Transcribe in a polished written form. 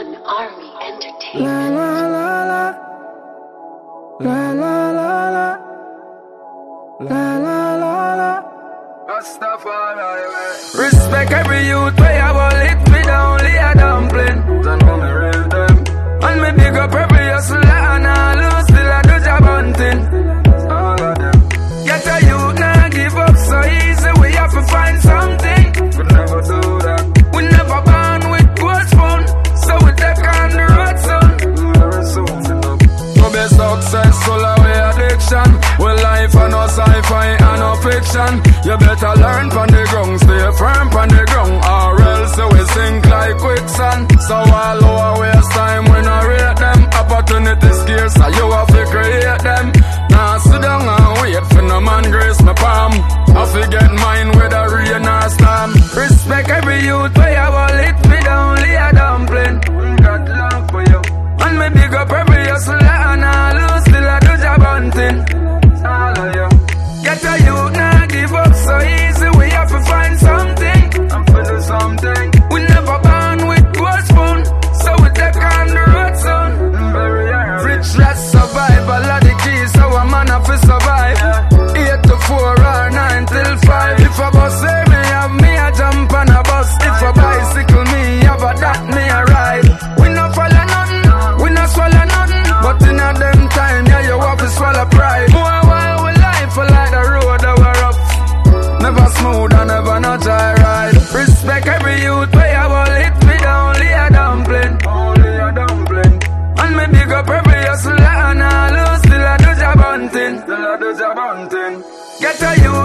One Army Entertainment. La la la la. La la la la. La la la la. Respect every youth where I will hit me down, only a dumpling. And me big up every hustler and all who still a do job hunting. Get a youth now give up so easy, we have to find something. We never do that. We never born with gold spoon, so we take on the road son. To be successful away addiction, well life and no sci-fi and no fiction. You better learn from the ground, stay firm from the ground, or else we sink like quicksand. So all our waste time when I rate them, opportunities scarce, so you have to create them. Now sit down and wait for no man grace my palm. I forget mine with a rain or storm. Respect every youth where you will hit me down, only a dumpling. Got love for you. And me big up every hustler and all who still a do job hunting. All of you. Get a youth now give up so easy, we have to find something. I'm for do something. We never born with gold spoon, so we take on the road son. Rich less survival are the keys, so a man have to survive. 8 to 4 or 9 till 5. If a bus say me have me a jump on a bus. If a bicycle me have a that me a ride. We no follow nothing, we no swallow nothing, but in a them time, yeah, you have to swallow pride. More while we life like the road that we're up. Never smooth and never no joyride. Respect every youth where you will hit me down, only a dumpling. Only a dumpling. And me big up every hustler and all who still a do job hunting. Still a do job hunting. Get a youth